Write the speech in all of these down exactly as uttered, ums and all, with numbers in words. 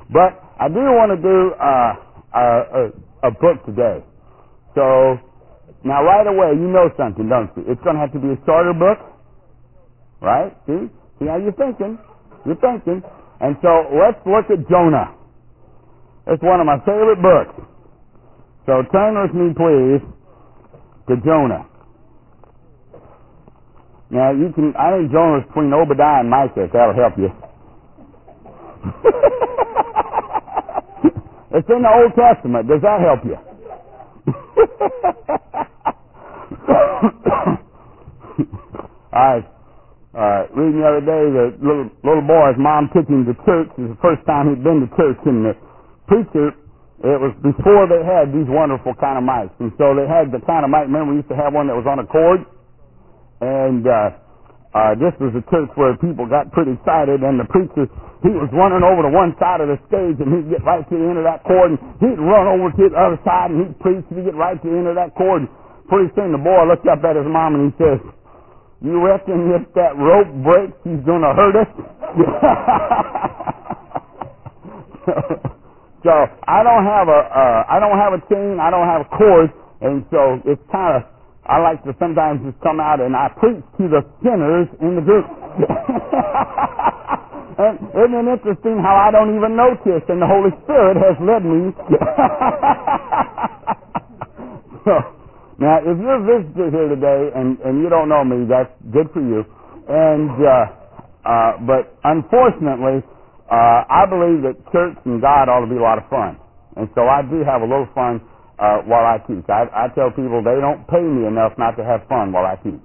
But I do want to do uh, a, a, a book today. So now right away, you know something, don't you? It's going to have to be a shorter book, right? See? See how you're thinking? You're thinking. And so let's look at Jonah. It's one of my favorite books. So turn with me, please, to Jonah. Now, you can, I think Jonah's between Obadiah and Micah, if that'll help you. It's in the Old Testament. Does that help you? I was uh, reading the other day, the little, little boy's mom took him to church. It was the first time he'd been to church, and the preacher, it was before they had these wonderful kind of mics. And so they had the kind of mic, remember we used to have one that was on a cord? And uh, uh, this was a church where people got pretty excited, and the preacher, he was running over to one side of the stage, and he'd get right to the end of that cord, and he'd run over to the other side, and he'd preach, and he'd get right to the end of that cord. And pretty soon the boy looked up at his mom, and he says, "You reckon if that rope breaks, he's going to hurt us?" so, so I don't have a, uh, I don't have a chain, I don't have a cord, and so it's kind of, I like to sometimes just come out and I preach to the sinners in the group. And isn't it interesting how I don't even notice, and the Holy Spirit has led me. So, now, if you're a visitor here today and, and you don't know me, that's good for you. And uh, uh, but unfortunately, uh, I believe that church and God ought to be a lot of fun. And so I do have a little fun uh, while I teach. I, I tell people they don't pay me enough not to have fun while I teach.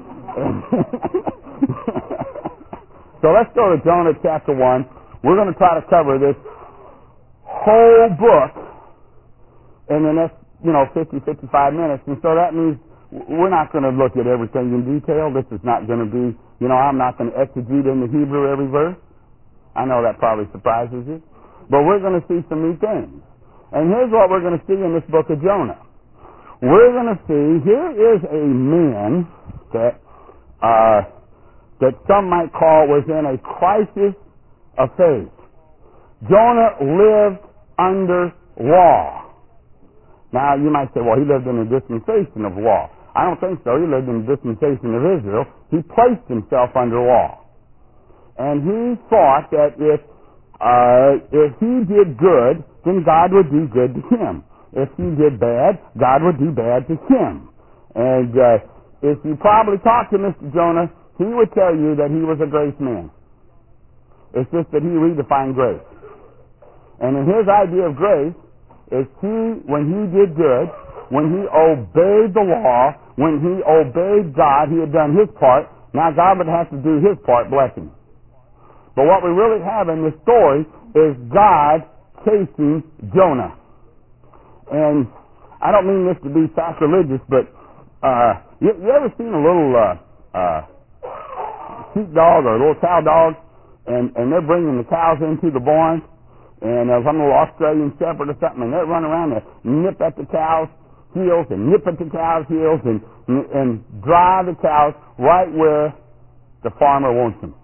So let's go to Jonah chapter one. We're going to try to cover this whole book in the next, you know, fifty, fifty-five minutes. And so that means we're not going to look at everything in detail. This is not going to be, you know, I'm not going to exegete in the Hebrew every verse. I know that probably surprises you. But we're going to see some new things. And here's what we're going to see in this book of Jonah. We're going to see, here is a man that, uh, that some might call was in a crisis of faith. Jonah lived under law. Now, you might say, well, he lived in a dispensation of law. I don't think so. He lived in the dispensation of Israel. He placed himself under law. And he thought that if uh, if he did good, then God would do good to him. If he did bad, God would do bad to him. And uh, if you probably talk to Mister Jonah, he would tell you that he was a grace man. It's just that he redefined grace. And in his idea of grace, is he, when he did good, when he obeyed the law, when he obeyed God, he had done his part. Now God would have to do his part, blessing. But what we really have in this story is God chasing Jonah. And I don't mean this to be sacrilegious, but uh, you, you ever seen a little uh, uh, sheepdog or a little cow dog, and, and they're bringing the cows into the barn, and uh, some little Australian shepherd or something, and they're running around and nip at the cows' heels and nip at the cows' heels and, and, and drive the cows right where the farmer wants them.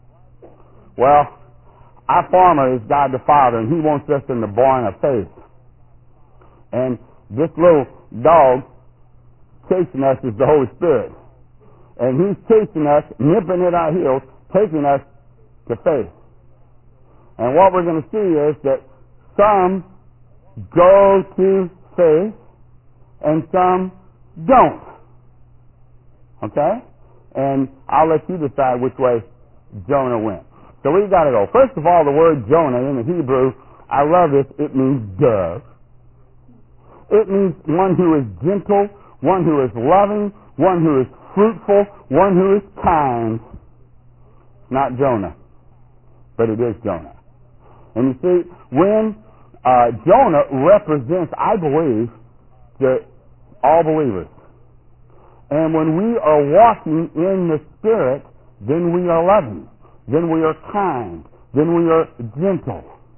Well, our farmer is God the Father, and he wants us in the barn of faith. And this little dog chasing us is the Holy Spirit. And he's chasing us, nipping at our heels, taking us to faith. And what we're going to see is that some go to faith and some don't. Okay? And I'll let you decide which way Jonah went. So we've got to go. First of all, the word Jonah in the Hebrew, I love this, it means dove. It means one who is gentle, one who is loving, one who is fruitful, one who is kind. Not Jonah, but it is Jonah. And you see, when uh, Jonah represents, I believe, the all believers. And when we are walking in the Spirit, then we are loving, then we are kind, then we are gentle.